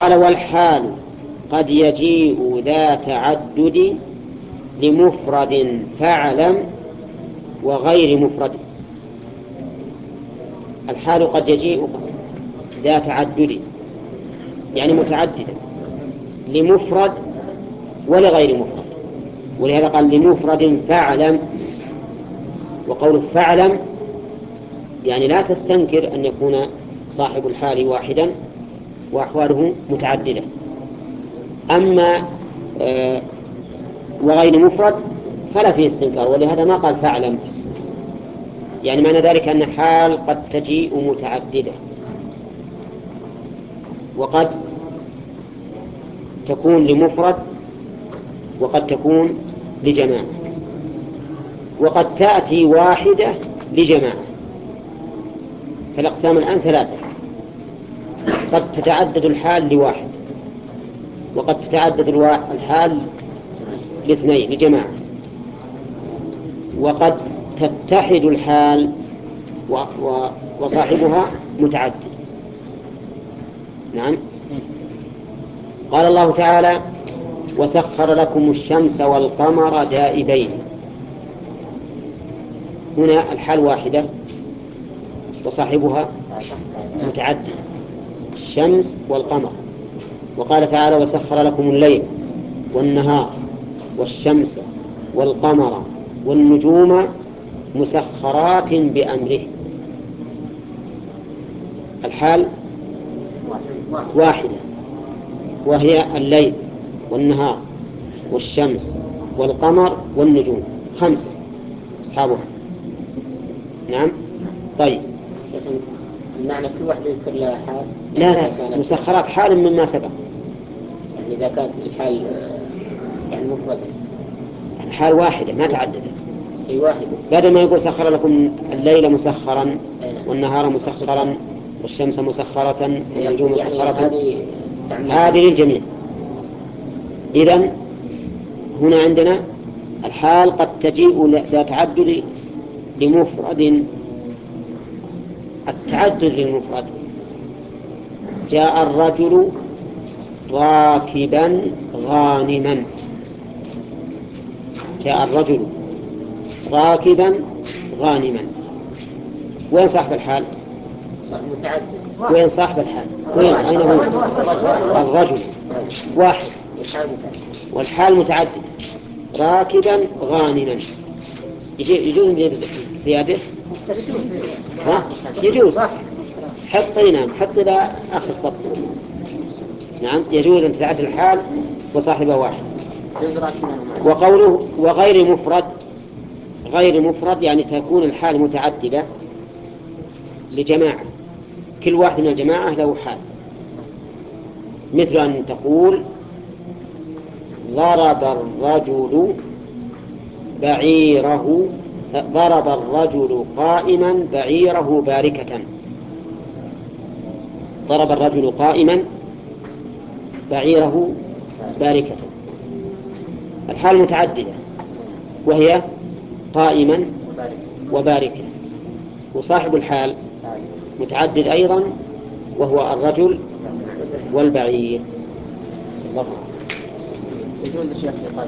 قال والحال قد يجيء ذا تعدد لمفرد فاعلم وغير مفرد. الحال قد يجيء ذا تعدد يعني متعددا لمفرد ولغير مفرد، ولهذا قال لمفرد فاعلم. وقول فاعلم يعني لا تستنكر أن يكون صاحب الحال واحدا وأحواله متعددة. أما وغير مفرد فلا فيه استنكار، ولهذا ما قال فاعلم. يعني معنى ذلك أن حال قد تجيء متعددة، وقد تكون لمفرد، وقد تكون لجماعة، وقد تأتي واحدة لجماعة. فالأقسام الآن ثلاثة: قد تتعدد الحال لواحد، وقد تتعدد الحال لاثنين لجماعة، وقد تتحد الحال وصاحبها متعدد. نعم. قال الله تعالى: وسخر لكم الشمس والقمر دائبين. هنا الحال واحدة وصاحبها متعدد، الشمس والقمر. وقال تعالى: وسخر لكم الليل والنهار والشمس والقمر والنجوم مسخرات بأمره. الحال واحدة، وهي الليل والنهار والشمس والقمر والنجوم، خمسة أصحابها. نعم. طيب، المعنى كل واحدة يذكر لها حال؟ لا مسخرات حال مما سبق. يعني إذا كانت الحال يعني مفردة، الحال واحدة ما تعددت. هي واحدة. بدل ما يقول سخر لكم الليل مسخرا والنهار مسخرا والشمس مسخرة والنجوم مسخرة، هذه للجميع. إذن هنا عندنا الحال قد تجيء لا تعدد لمفرد. التعدد للمفرد: جاء الرجل راكبا غانما. جاء الرجل راكبا غانما. وين صاحب الحال؟ متعدد. وين صاحب الحال؟ وين؟ أين هو؟ الرجل واحد والحال متعدد. راكبا غانما يجوز نجيب زيادة؟ ها؟ يجوز. حط إلى آخر السطر. نعم، يجوز أن تتعدد الحال وصاحبه واحد. وقوله وغير مفرد: غير مفرد يعني تكون الحال متعددة لجماعة، كل واحد من الجماعة له حال. مثل أن تقول: ضرب الرجل بعيره، ضرب الرجل قائما بعيره باركة. ضرب الرجل قائما بعيره باركة. الحال متعددة، وهي قائما وباركة. وصاحب الحال متعدد أيضا، وهو الرجل والبعير. يجوز الشيخ